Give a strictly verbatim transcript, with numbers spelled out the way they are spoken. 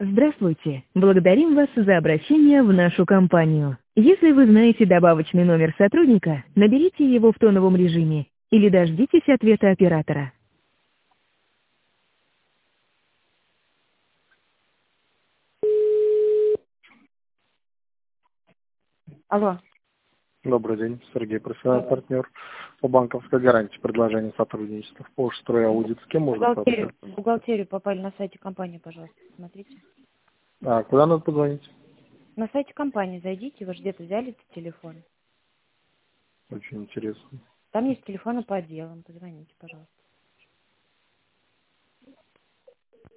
Здравствуйте. Благодарим вас за обращение в нашу компанию. Если вы знаете добавочный номер сотрудника, наберите его в тоновом режиме или дождитесь ответа оператора. Алло. Добрый день, Сергей, профессиональный партнер по банковской гарантии предложения сотрудничества в Пошстрой аудит. С кем можно Бухгалтерию, пообщаться? в бухгалтерию попали на сайте компании, пожалуйста, смотрите. А, куда надо позвонить? На сайте компании зайдите, вы же где-то взяли этот телефон. Очень интересно. Там есть телефоны по отделам, позвоните, пожалуйста.